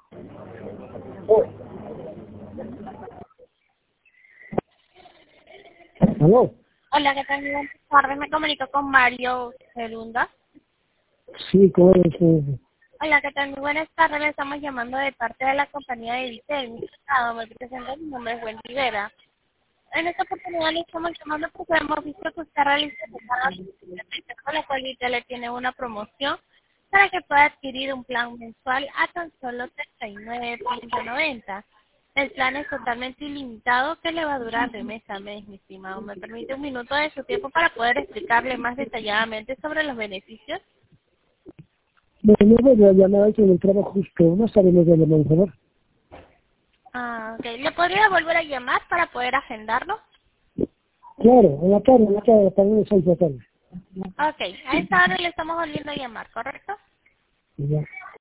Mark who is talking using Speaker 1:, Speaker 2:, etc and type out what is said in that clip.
Speaker 1: Oh, ¿aló?
Speaker 2: Hola, ¿qué tal? Buenas tardes, me comunico con Mario Zelunda.
Speaker 1: Sí, ¿cómo es?
Speaker 2: Hola, ¿qué tal? Muy buenas tardes, le estamos llamando de parte de la compañía de Vitel. Mi estado, me presento, mi nombre es Wendy Vera. En esta oportunidad le estamos llamando porque hemos visto que usted realiza con la cual Vitel le tiene una promoción para que pueda adquirir un plan mensual a tan solo 39.90. El plan es totalmente ilimitado que le va a durar de mes a mes, mi estimado. ¿Me permite un minuto de su tiempo para poder explicarle más detalladamente sobre los beneficios?
Speaker 1: Me voy a llamar que en el trabajo justo, más tarde me voy a llamar, por favor.
Speaker 2: Ah, ok. ¿Le podría volver a llamar para poder agendarlo?
Speaker 1: Claro, en la tarde, para las 6 de la tarde.
Speaker 2: Ok, a esta hora le estamos volviendo a llamar, ¿correcto?
Speaker 1: Y ya.